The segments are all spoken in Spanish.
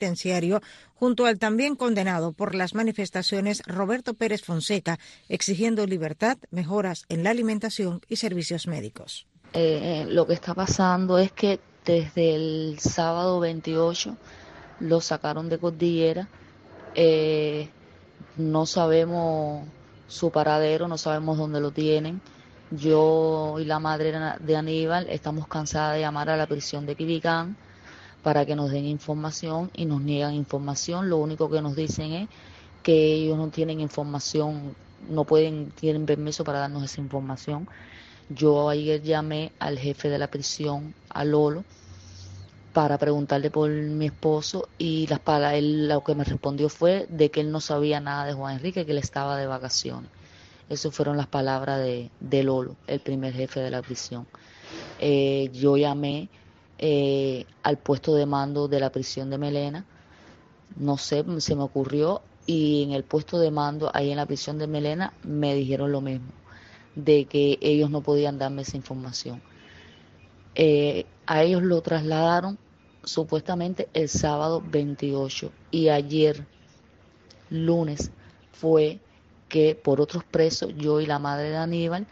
penitenciario junto al también condenado por las manifestaciones Roberto Pérez Fonseca, exigiendo libertad, mejoras en la alimentación y servicios médicos. Lo que está pasando es que desde el sábado 28 lo sacaron de Cordillera, no sabemos su paradero, no sabemos dónde lo tienen. Yo y la madre de Aníbal estamos cansadas de llamar a la prisión de Quibicán para que nos den información y nos niegan información. Lo único que nos dicen es que ellos no tienen información, tienen permiso para darnos esa información. Yo ayer llamé al jefe de la prisión, a Lolo, para preguntarle por mi esposo y él lo que me respondió fue de que él no sabía nada de Juan Enrique, que él estaba de vacaciones. Esas fueron las palabras de Lolo, el primer jefe de la prisión. Yo llamé al puesto de mando de la prisión de Melena, no sé, se me ocurrió, y en el puesto de mando ahí en la prisión de Melena me dijeron lo mismo, de que ellos no podían darme esa información. A ellos lo trasladaron supuestamente el sábado 28 y ayer, lunes, fue que por otros presos, yo y la madre de Aníbal,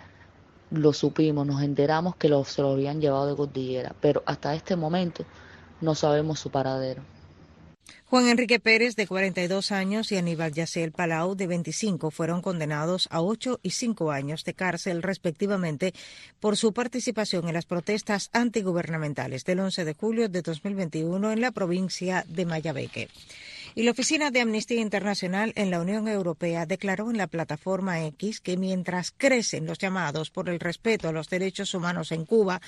lo supimos, nos enteramos que se lo habían llevado de Cordillera, pero hasta este momento no sabemos su paradero. Juan Enrique Pérez, de 42 años, y Aníbal Yaciel Palau, de 25, fueron condenados a 8 y 5 años de cárcel, respectivamente, por su participación en las protestas antigubernamentales del 11 de julio de 2021 en la provincia de Mayabeque. Y la Oficina de Amnistía Internacional en la Unión Europea declaró en la plataforma X que mientras crecen los llamados por el respeto a los derechos humanos en Cuba,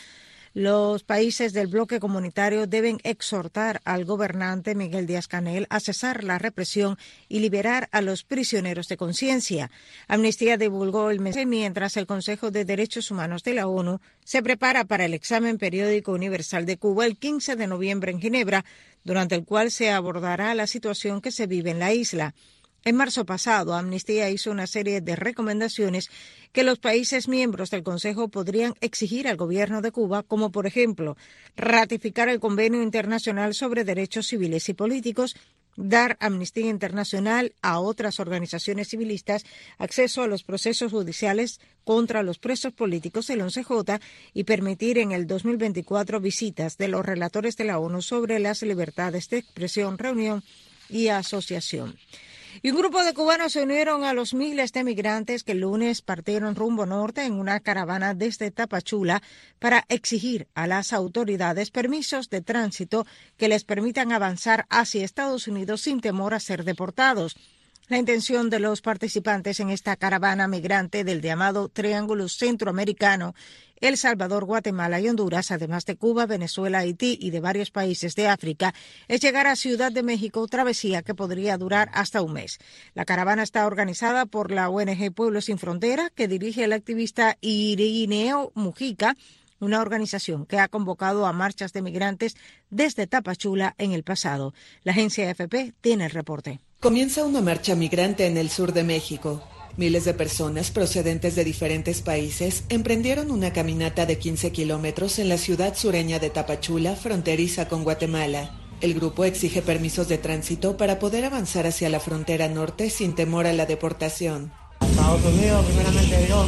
los países del bloque comunitario deben exhortar al gobernante Miguel Díaz-Canel a cesar la represión y liberar a los prisioneros de conciencia. Amnistía divulgó el mensaje mientras el Consejo de Derechos Humanos de la ONU se prepara para el examen periódico universal de Cuba el 15 de noviembre en Ginebra, durante el cual se abordará la situación que se vive en la isla. En marzo pasado, Amnistía hizo una serie de recomendaciones que los países miembros del Consejo podrían exigir al gobierno de Cuba, como por ejemplo, ratificar el Convenio Internacional sobre Derechos Civiles y Políticos, dar Amnistía Internacional a otras organizaciones civilistas acceso a los procesos judiciales contra los presos políticos del 11J y permitir en el 2024 visitas de los relatores de la ONU sobre las libertades de expresión, reunión y asociación. Y un grupo de cubanos se unieron a los miles de migrantes que el lunes partieron rumbo norte en una caravana desde Tapachula para exigir a las autoridades permisos de tránsito que les permitan avanzar hacia Estados Unidos sin temor a ser deportados. La intención de los participantes en esta caravana migrante del llamado Triángulo Centroamericano, El Salvador, Guatemala y Honduras, además de Cuba, Venezuela, Haití y de varios países de África, es llegar a Ciudad de México, travesía que podría durar hasta un mes. La caravana está organizada por la ONG Pueblos Sin Frontera, que dirige el activista Irineo Mujica, una organización que ha convocado a marchas de migrantes desde Tapachula en el pasado. La agencia AFP tiene el reporte. Comienza una marcha migrante en el sur de México. Miles de personas procedentes de diferentes países emprendieron una caminata de 15 kilómetros en la ciudad sureña de Tapachula, fronteriza con Guatemala. El grupo exige permisos de tránsito para poder avanzar hacia la frontera norte sin temor a la deportación. Estados Unidos, primeramente Dios,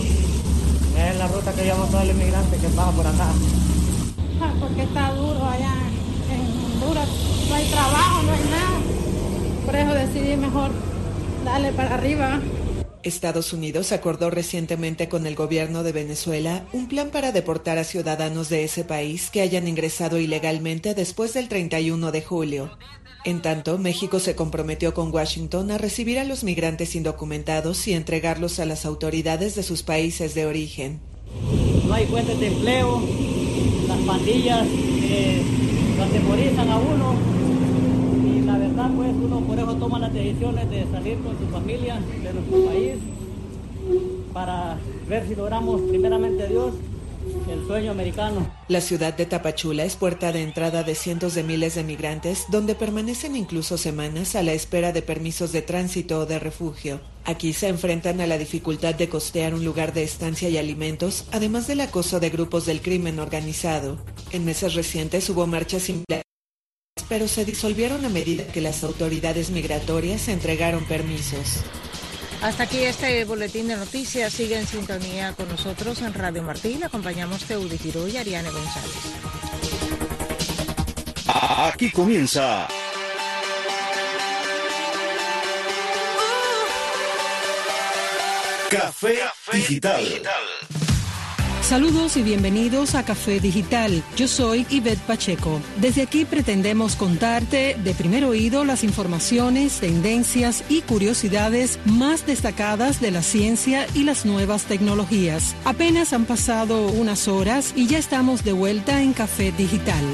es la ruta que lleva todo el inmigrante que pasa por acá. Porque está duro allá en Honduras, no hay trabajo, no hay nada. Por eso decidí mejor darle para arriba. Estados Unidos acordó recientemente con el gobierno de Venezuela un plan para deportar a ciudadanos de ese país que hayan ingresado ilegalmente después del 31 de julio. En tanto, México se comprometió con Washington a recibir a los migrantes indocumentados y entregarlos a las autoridades de sus países de origen. No hay fuentes de empleo, las pandillas lo atemorizan a uno. La verdad, pues uno por eso toma las decisiones de salir con su familia de nuestro país para ver si logramos, primeramente Dios, el sueño americano. La ciudad de Tapachula es puerta de entrada de cientos de miles de migrantes, donde permanecen incluso semanas a la espera de permisos de tránsito o de refugio. Aquí se enfrentan a la dificultad de costear un lugar de estancia y alimentos, además del acoso de grupos del crimen organizado. En meses recientes hubo marchas pero se disolvieron a medida que las autoridades migratorias entregaron permisos. Hasta aquí este boletín de noticias. Sigue en sintonía con nosotros en Radio Martí. Le acompañamos Teudi Giró y Ariane González. Aquí comienza Café Digital. Saludos y bienvenidos a Café Digital. Yo soy Ivette Pacheco. Desde aquí pretendemos contarte de primer oído las informaciones, tendencias y curiosidades más destacadas de la ciencia y las nuevas tecnologías. Apenas han pasado unas horas y ya estamos de vuelta en Café Digital.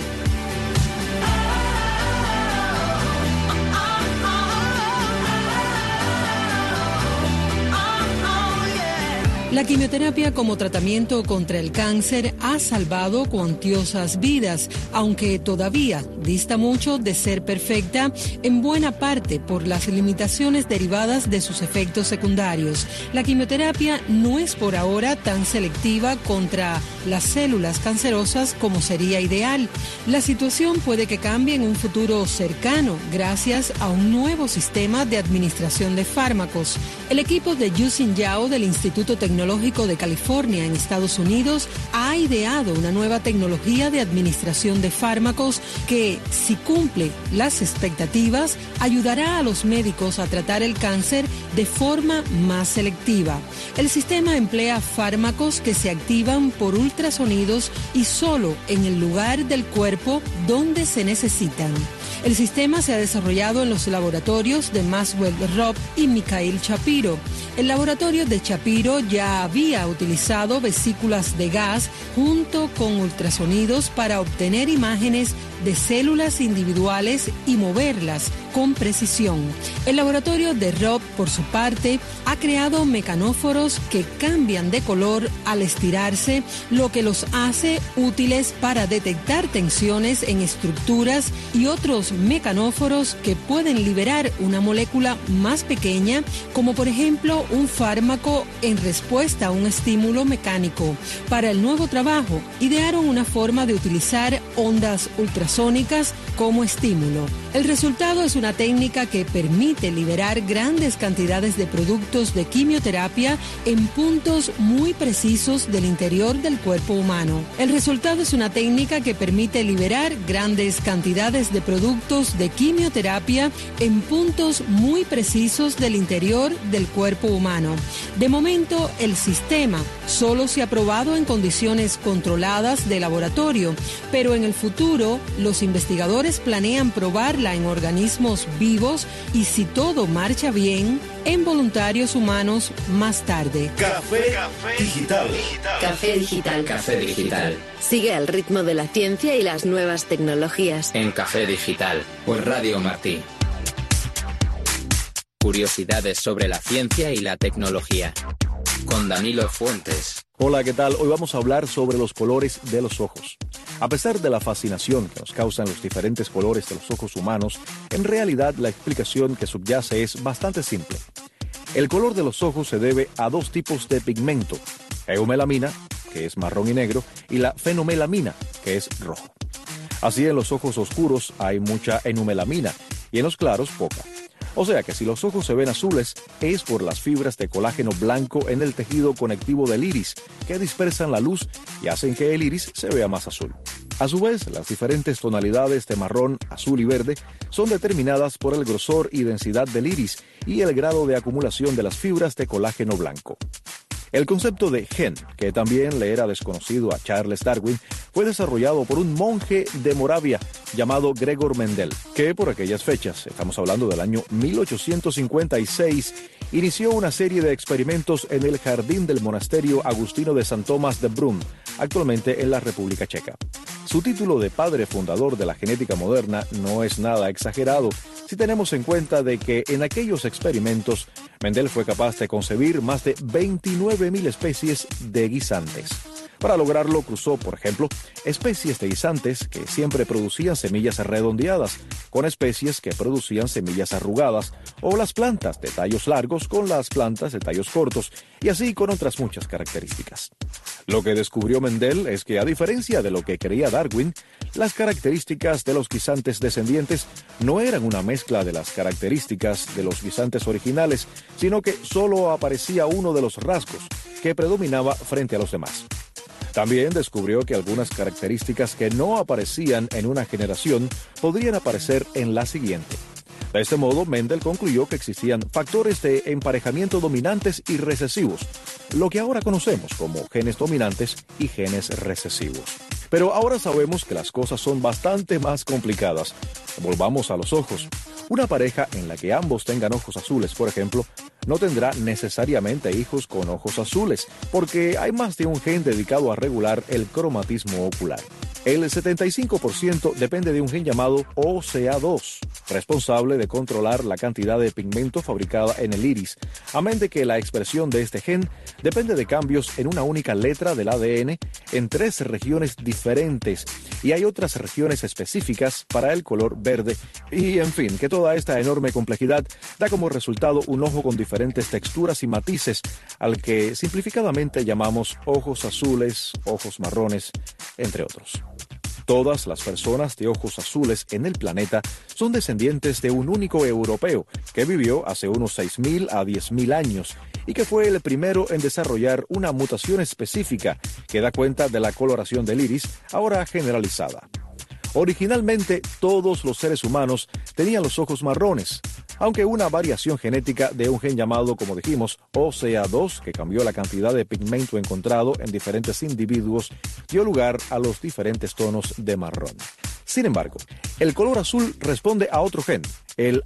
La quimioterapia como tratamiento contra el cáncer ha salvado cuantiosas vidas, aunque todavía dista mucho de ser perfecta, en buena parte por las limitaciones derivadas de sus efectos secundarios. La quimioterapia no es por ahora tan selectiva contra las células cancerosas como sería ideal. La situación puede que cambie en un futuro cercano gracias a un nuevo sistema de administración de fármacos. El equipo de Yusin Yao del Instituto Tecnológico de California en Estados Unidos ha ideado una nueva tecnología de administración de fármacos que, si cumple las expectativas, ayudará a los médicos a tratar el cáncer de forma más selectiva. El sistema emplea fármacos que se activan por ultrasonidos y solo en el lugar del cuerpo donde se necesitan. El sistema se ha desarrollado en los laboratorios de Maxwell Robb y Mikhail Shapiro. El laboratorio de Shapiro ya había utilizado vesículas de gas junto con ultrasonidos para obtener imágenes de células individuales y moverlas con precisión. El laboratorio de Robb, por su parte, ha creado mecanóforos que cambian de color al estirarse, lo que los hace útiles para detectar tensiones en estructuras y otros mecanóforos que pueden liberar una molécula más pequeña, como por ejemplo un fármaco en respuesta a un estímulo mecánico. Para el nuevo trabajo, idearon una forma de utilizar ondas ultrasónicas como estímulo. El resultado es una técnica que permite liberar grandes cantidades de productos de quimioterapia en puntos muy precisos del interior del cuerpo humano. El resultado es una técnica que permite liberar grandes cantidades de productos de quimioterapia en puntos muy precisos del interior del cuerpo humano. De momento, el sistema solo se ha probado en condiciones controladas de laboratorio, pero en el futuro los investigadores planean probarla en organismos vivos y, si todo marcha bien, en voluntarios humanos más tarde. Café Digital. Café Digital. Café Digital. Sigue al ritmo de la ciencia y las nuevas tecnologías. En Café Digital, por Radio Martí. Curiosidades sobre la ciencia y la tecnología. Con Danilo Fuentes. Hola, ¿qué tal? Hoy vamos a hablar sobre los colores de los ojos. A pesar de la fascinación que nos causan los diferentes colores de los ojos humanos, en realidad la explicación que subyace es bastante simple. El color de los ojos se debe a dos tipos de pigmento: eumelamina, que es marrón y negro, y la fenomelamina, que es rojo. Así, en los ojos oscuros hay mucha eumelamina y en los claros poca. O sea que si los ojos se ven azules, es por las fibras de colágeno blanco en el tejido conectivo del iris, que dispersan la luz y hacen que el iris se vea más azul. A su vez, las diferentes tonalidades de marrón, azul y verde son determinadas por el grosor y densidad del iris y el grado de acumulación de las fibras de colágeno blanco. El concepto de gen, que también le era desconocido a Charles Darwin, fue desarrollado por un monje de Moravia llamado Gregor Mendel, que por aquellas fechas, estamos hablando del año 1856, inició una serie de experimentos en el jardín del monasterio agustino de San Tomás de Brunn, actualmente en la República Checa. Su título de padre fundador de la genética moderna no es nada exagerado, si tenemos en cuenta de que en aquellos experimentos Mendel fue capaz de concebir más de 29.000 especies de guisantes. Para lograrlo cruzó, por ejemplo, especies de guisantes que siempre producían semillas redondeadas con especies que producían semillas arrugadas, o las plantas de tallos largos con las plantas de tallos cortos, y así con otras muchas características. Lo que descubrió Mendel es que, a diferencia de lo que creía Darwin, las características de los guisantes descendientes no eran una mezcla de las características de los guisantes originales, sino que solo aparecía uno de los rasgos que predominaba frente a los demás. También descubrió que algunas características que no aparecían en una generación podrían aparecer en la siguiente. De este modo, Mendel concluyó que existían factores de emparejamiento dominantes y recesivos, lo que ahora conocemos como genes dominantes y genes recesivos. Pero ahora sabemos que las cosas son bastante más complicadas. Volvamos a los ojos. Una pareja en la que ambos tengan ojos azules, por ejemplo, no tendrá necesariamente hijos con ojos azules, porque hay más de un gen dedicado a regular el cromatismo ocular. El 75% depende de un gen llamado OCA2, responsable de controlar la cantidad de pigmento fabricada en el iris, amén de que la expresión de este gen depende de cambios en una única letra del ADN en 3 regiones diferentes, y hay otras regiones específicas para el color verde, y en fin, que toda esta enorme complejidad da como resultado un ojo con diferentes texturas y matices, al que simplificadamente llamamos ojos azules, ojos marrones, entre otros. Todas las personas de ojos azules en el planeta son descendientes de un único europeo que vivió hace unos 6.000 a 10.000 años y que fue el primero en desarrollar una mutación específica que da cuenta de la coloración del iris, ahora generalizada. Originalmente, todos los seres humanos tenían los ojos marrones, aunque una variación genética de un gen llamado, como dijimos, OCA2, que cambió la cantidad de pigmento encontrado en diferentes individuos, dio lugar a los diferentes tonos de marrón. Sin embargo, el color azul responde a otro gen, el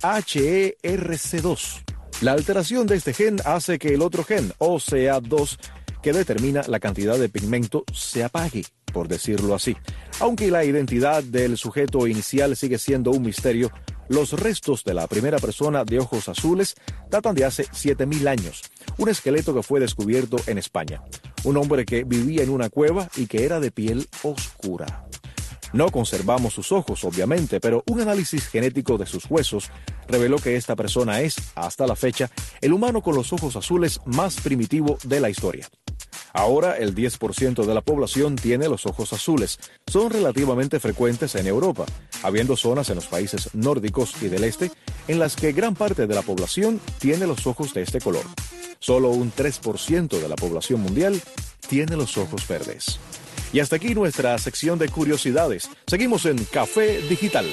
HERC2. La alteración de este gen hace que el otro gen, OCA2, que determina la cantidad de pigmento, se apague, por decirlo así. Aunque la identidad del sujeto inicial sigue siendo un misterio, los restos de la primera persona de ojos azules datan de hace 7.000 años, un esqueleto que fue descubierto en España. Un hombre que vivía en una cueva y que era de piel oscura. No conservamos sus ojos, obviamente, pero un análisis genético de sus huesos reveló que esta persona es, hasta la fecha, el humano con los ojos azules más primitivo de la historia. Ahora, el 10% de la población tiene los ojos azules. Son relativamente frecuentes en Europa, habiendo zonas en los países nórdicos y del este en las que gran parte de la población tiene los ojos de este color. Solo un 3% de la población mundial tiene los ojos verdes. Y hasta aquí nuestra sección de curiosidades. Seguimos en Café Digital.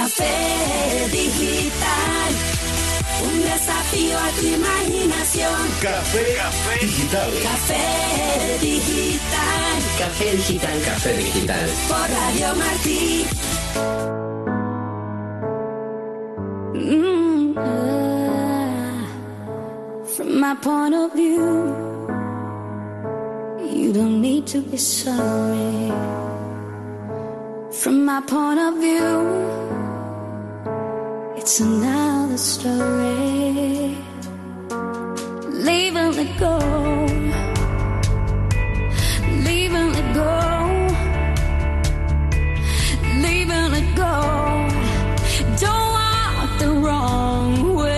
Café Digital. Un desafío a tu imaginación. Café Digital. Café Digital. Café Digital. Café Digital. Por Radio Martí. From my point of view, you don't need to be sorry. From my point of view, it's another story. Leaving it go. Leaving it go. Leaving it go. Don't walk the wrong way.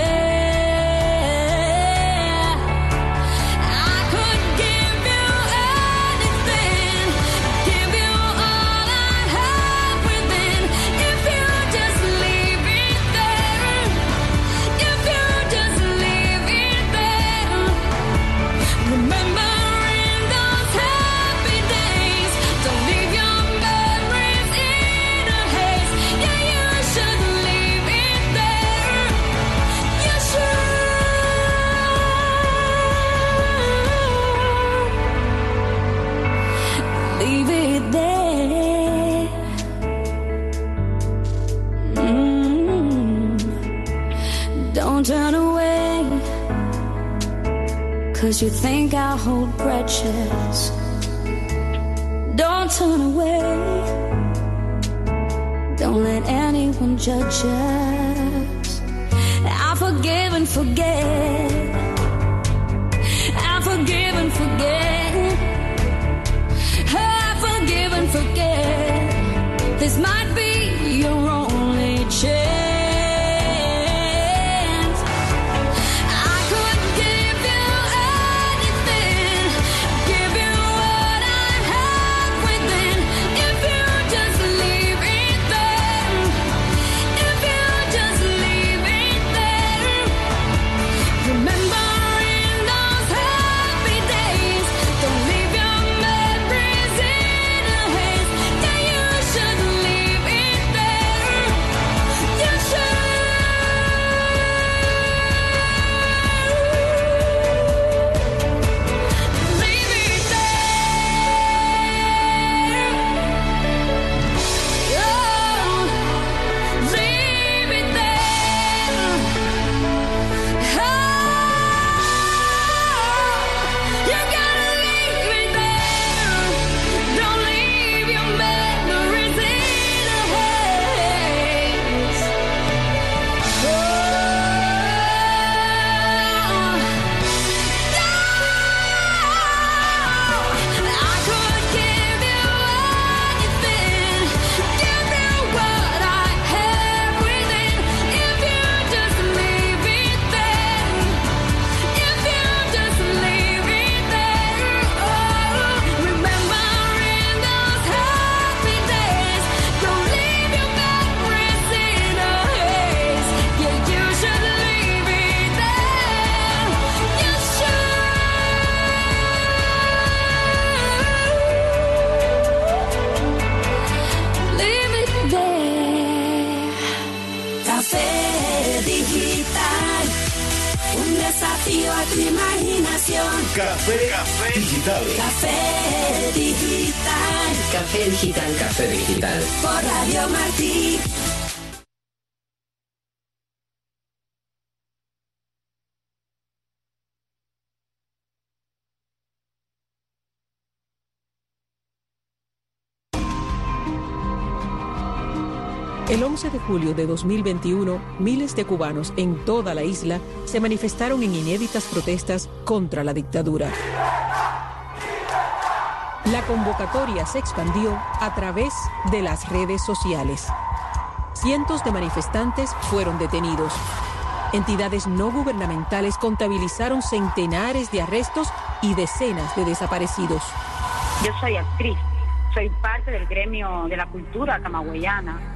Turn away, 'cause you think I'll hold grudges. Don't turn away, don't let anyone judge us. I forgive and forget, I forgive and forget. this might be your only chance. A tu imaginación. Café Digital. Café Digital. Café Digital. Café Digital. Por Radio Martí. El 11 de julio de 2021, miles de cubanos en toda la isla se manifestaron en inéditas protestas contra la dictadura. La convocatoria se expandió a través de las redes sociales. Cientos de manifestantes fueron detenidos. Entidades no gubernamentales contabilizaron centenares de arrestos y decenas de desaparecidos. Yo soy actriz, soy parte del gremio de la cultura camagüeyana.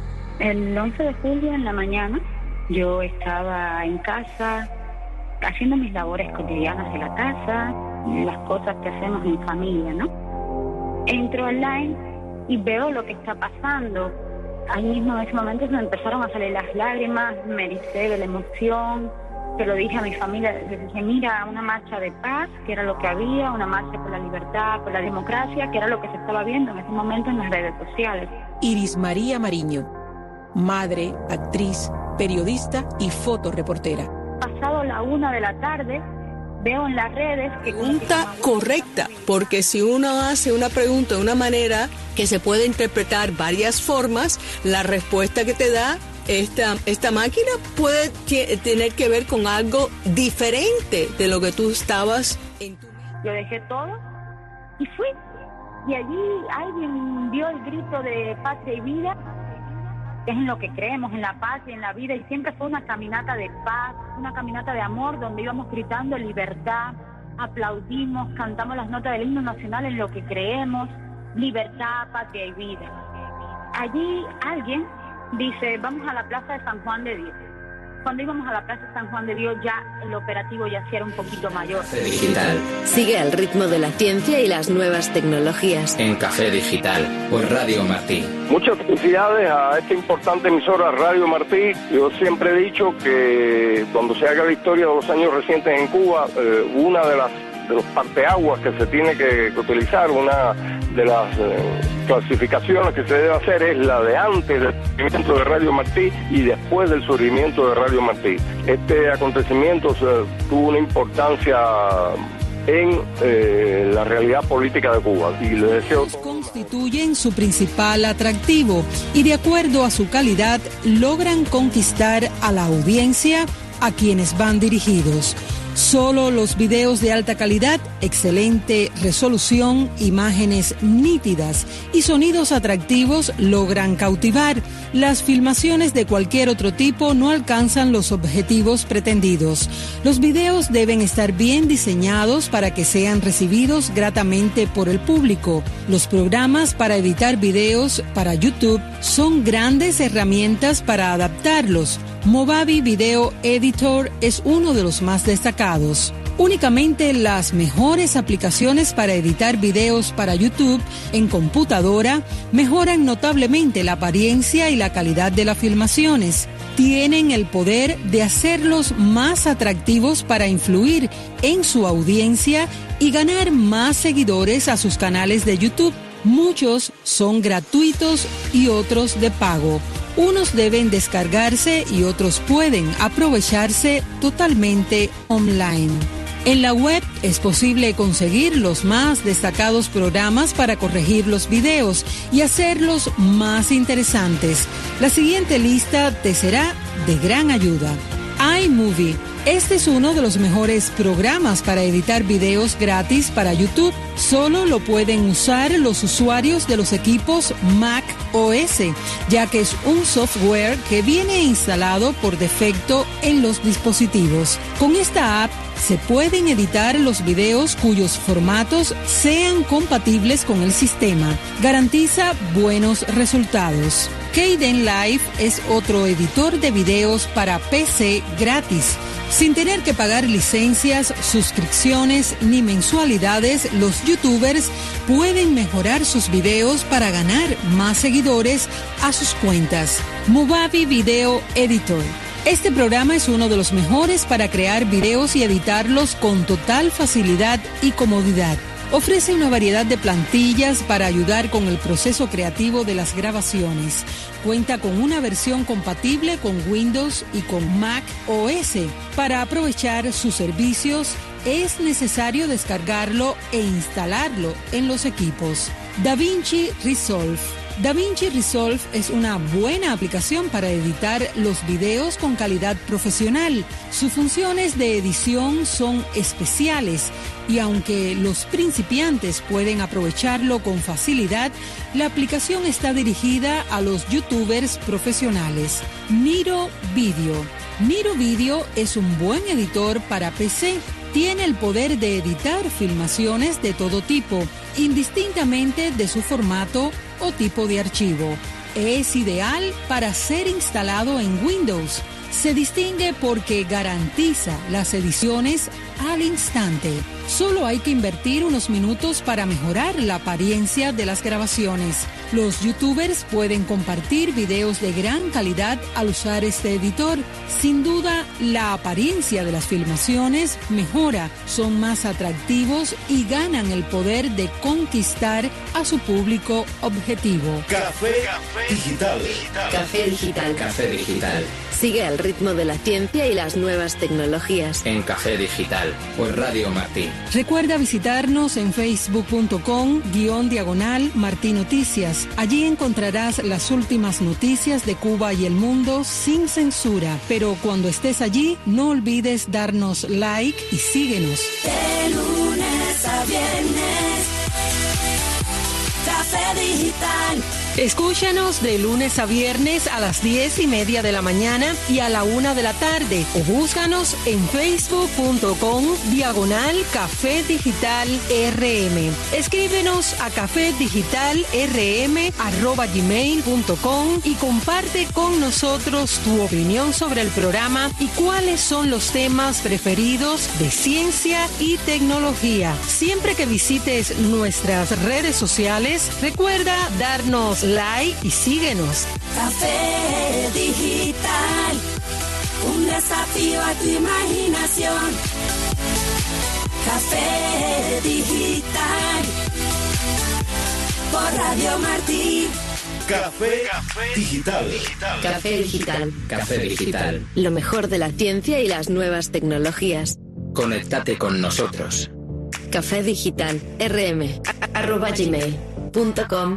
El 11 de julio en la mañana yo estaba en casa haciendo mis labores cotidianas de la casa, las cosas que hacemos en familia, ¿no? Entro online y veo lo que está pasando. Ahí mismo en ese momento se me empezaron a salir las lágrimas, me ericé de la emoción, se lo dije a mi familia, les dije, mira, una marcha de paz, que era lo que había, una marcha por la libertad, por la democracia, que era lo que se estaba viendo en ese momento en las redes sociales. Iris María Mariño, madre, actriz, periodista y fotoreportera. Pasado la 1 de la tarde, veo en las redes que... Pregunta correcta, porque si uno hace una pregunta de una manera que se puede interpretar varias formas, la respuesta que te da esta máquina puede tener que ver con algo diferente de lo que tú estabas en tu... Yo dejé todo y fui. Y allí alguien dio el grito de patria y vida, que es en lo que creemos, en la paz y en la vida, y siempre fue una caminata de paz, una caminata de amor, donde íbamos gritando libertad, aplaudimos, cantamos las notas del himno nacional en lo que creemos, libertad, patria y vida. Allí alguien dice, vamos a la Plaza de San Juan de Dios. Cuando íbamos a la Plaza de San Juan de Dios ya el operativo ya era un poquito mayor. Café Digital. Sigue al ritmo de la ciencia y las nuevas tecnologías. En Café Digital, por Radio Martí. Muchas felicidades a esta importante emisora Radio Martí. Yo siempre he dicho que cuando se haga la historia de los años recientes en Cuba, una de los parteaguas que se tiene que utilizar, una de las clasificaciones que se debe hacer es la de antes del surgimiento de Radio Martí y después del surgimiento de Radio Martí. Este acontecimiento tuvo una importancia en la realidad política de Cuba y le deseo... Constituyen su principal atractivo y de acuerdo a su calidad logran conquistar a la audiencia a quienes van dirigidos. Solo los videos de alta calidad, excelente resolución, imágenes nítidas y sonidos atractivos logran cautivar. Las filmaciones de cualquier otro tipo no alcanzan los objetivos pretendidos. Los videos deben estar bien diseñados para que sean recibidos gratamente por el público. Los programas para editar videos para YouTube son grandes herramientas para adaptarlos. Movavi Video Editor es uno de los más destacados. Únicamente las mejores aplicaciones para editar videos para YouTube en computadora mejoran notablemente la apariencia y la calidad de las filmaciones. Tienen el poder de hacerlos más atractivos para influir en su audiencia y ganar más seguidores a sus canales de YouTube. Muchos son gratuitos y otros de pago. Unos deben descargarse y otros pueden aprovecharse totalmente online. En la web es posible conseguir los más destacados programas para corregir los videos y hacerlos más interesantes. La siguiente lista te será de gran ayuda. iMovie. Este es uno de los mejores programas para editar videos gratis para YouTube. Solo lo pueden usar los usuarios de los equipos Mac OS, ya que es un software que viene instalado por defecto en los dispositivos. Con esta app se pueden editar los videos cuyos formatos sean compatibles con el sistema. Garantiza buenos resultados. Kdenlive es otro editor de videos para PC gratis. Sin tener que pagar licencias, suscripciones ni mensualidades, los youtubers pueden mejorar sus videos para ganar más seguidores a sus cuentas. Movavi Video Editor. Este programa es uno de los mejores para crear videos y editarlos con total facilidad y comodidad. Ofrece una variedad de plantillas para ayudar con el proceso creativo de las grabaciones. Cuenta con una versión compatible con Windows y con Mac OS. Para aprovechar sus servicios, es necesario descargarlo e instalarlo en los equipos. DaVinci Resolve. DaVinci Resolve es una buena aplicación para editar los videos con calidad profesional. Sus funciones de edición son especiales y aunque los principiantes pueden aprovecharlo con facilidad, la aplicación está dirigida a los youtubers profesionales. Miro Video. Miro Video es un buen editor para PC. Tiene el poder de editar filmaciones de todo tipo, indistintamente de su formato o tipo de archivo. Es ideal para ser instalado en Windows. Se distingue porque garantiza las ediciones al instante. Solo hay que invertir unos minutos para mejorar la apariencia de las grabaciones. Los youtubers pueden compartir videos de gran calidad al usar este editor. Sin duda, la apariencia de las filmaciones mejora, son más atractivos y ganan el poder de conquistar a su público objetivo. Café Digital. Café Digital. Café Digital. Sigue al ritmo de la ciencia y las nuevas tecnologías. En Café Digital, por Radio Martí. Recuerda visitarnos en facebook.com/Martí Noticias. Allí encontrarás las últimas noticias de Cuba y el mundo sin censura. Pero cuando estés allí, no olvides darnos like y síguenos. De lunes a viernes, Café Digital. Escúchanos de lunes a viernes a las 10:30 de la mañana y a la 1 de la tarde. O búscanos en facebook.com/Café Digital RM. Escríbenos a cafedigitalrm@gmail.com y comparte con nosotros tu opinión sobre el programa y cuáles son los temas preferidos de ciencia y tecnología. Siempre que visites nuestras redes sociales, recuerda darnos like y síguenos. Café Digital, un desafío a tu imaginación. Café Digital, por Radio Martí. Café Digital. Café Digital. Café Digital. Lo mejor de la ciencia y las nuevas tecnologías. Conéctate con nosotros. Café Digital RM @gmail.com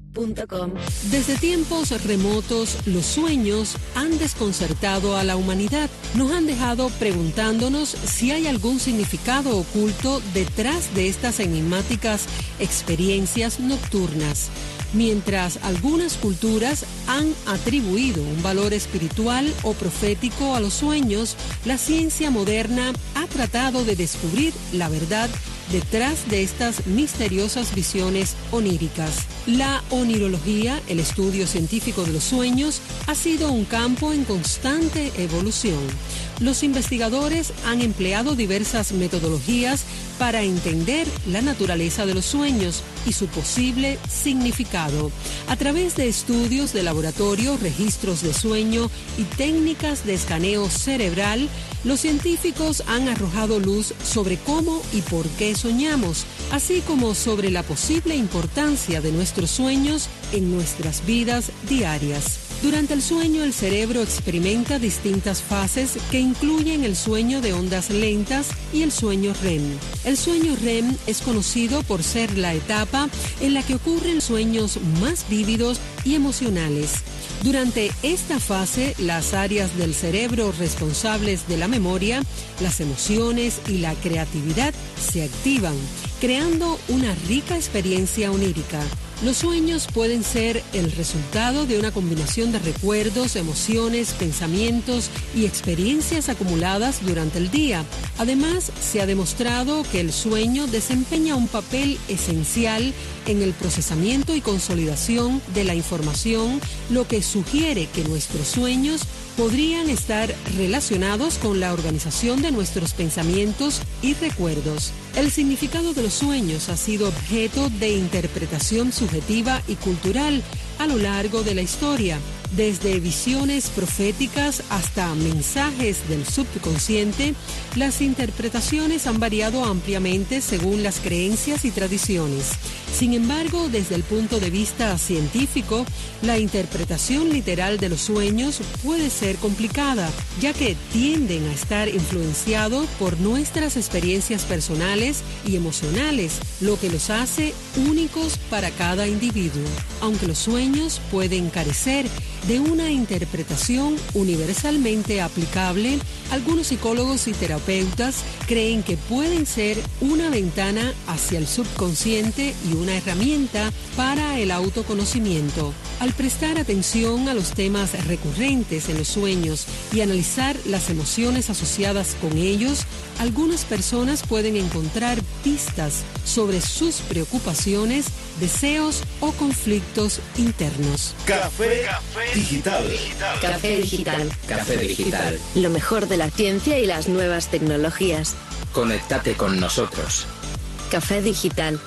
Desde tiempos remotos, los sueños han desconcertado a la humanidad. Nos han dejado preguntándonos si hay algún significado oculto detrás de estas enigmáticas experiencias nocturnas. Mientras algunas culturas han atribuido un valor espiritual o profético a los sueños, la ciencia moderna ha tratado de descubrir la verdad detrás de estas misteriosas visiones oníricas. La onirología, el estudio científico de los sueños, ha sido un campo en constante evolución. Los investigadores han empleado diversas metodologías para entender la naturaleza de los sueños y su posible significado. A través de estudios de laboratorio, registros de sueño y técnicas de escaneo cerebral, los científicos han arrojado luz sobre cómo y por qué soñamos, así como sobre la posible importancia de nuestros sueños en nuestras vidas diarias. Durante el sueño, el cerebro experimenta distintas fases que incluyen el sueño de ondas lentas y el sueño REM. El sueño REM es conocido por ser la etapa en la que ocurren sueños más vívidos y emocionales. Durante esta fase, las áreas del cerebro responsables de la memoria, las emociones y la creatividad se activan, creando una rica experiencia onírica. Los sueños pueden ser el resultado de una combinación de recuerdos, emociones, pensamientos y experiencias acumuladas durante el día. Además, se ha demostrado que el sueño desempeña un papel esencial en el procesamiento y consolidación de la información, lo que sugiere que nuestros sueños podrían estar relacionados con la organización de nuestros pensamientos y recuerdos. El significado de los sueños ha sido objeto de interpretación subjetiva y cultural a lo largo de la historia, desde visiones proféticas hasta mensajes del subconsciente. Las interpretaciones han variado ampliamente según las creencias y tradiciones. Sin embargo, desde el punto de vista científico, la interpretación literal de los sueños puede ser complicada, ya que tienden a estar influenciados por nuestras experiencias personales y emocionales, lo que los hace únicos para cada individuo. Aunque los sueños pueden carecer de una interpretación universalmente aplicable, algunos psicólogos y terapeutas creen que pueden ser una ventana hacia el subconsciente y una herramienta para el autoconocimiento. Al prestar atención a los temas recurrentes en los sueños y analizar las emociones asociadas con ellos, algunas personas pueden encontrar pistas sobre sus preocupaciones, deseos o conflictos internos. Café Digital. Café Digital. Café Digital. Lo mejor de la ciencia y las nuevas tecnologías. Conéctate con nosotros. Café Digital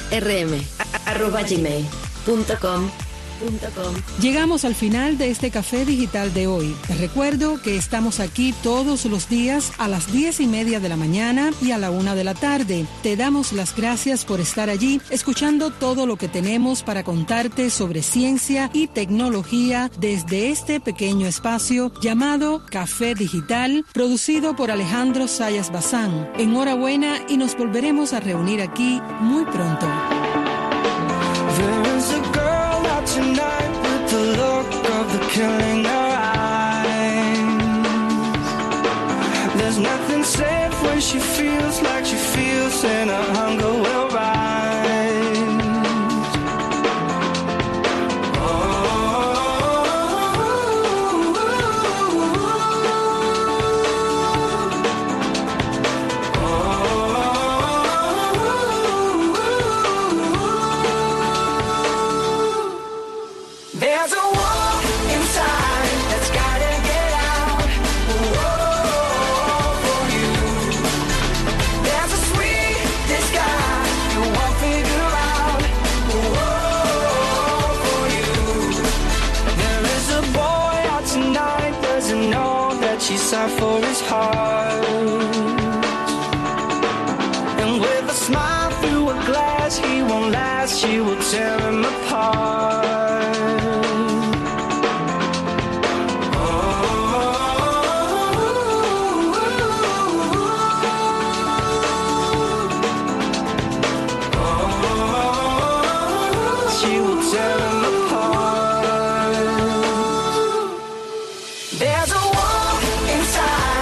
rm@gmail.com. Llegamos al final de este Café Digital de hoy. Te recuerdo que estamos aquí todos los días a las 10:30 de la mañana y a la 1 de la tarde. Te damos las gracias por estar allí, escuchando todo lo que tenemos para contarte sobre ciencia y tecnología desde este pequeño espacio llamado Café Digital, producido por Alejandro Sayas Bazán. Enhorabuena y nos volveremos a reunir aquí muy pronto. Tonight with the look of the killing in her eyes. There's nothing safe when she feels like she feels, and her hunger will rise. There's a war inside that's gotta get out. Whoa, for you. There's a sweet disguise you won't figure out. Whoa, for you. There is a boy out tonight, doesn't know that she's out for his heart. And with a smile through a glass, he won't last, she will tear him apart. She will tell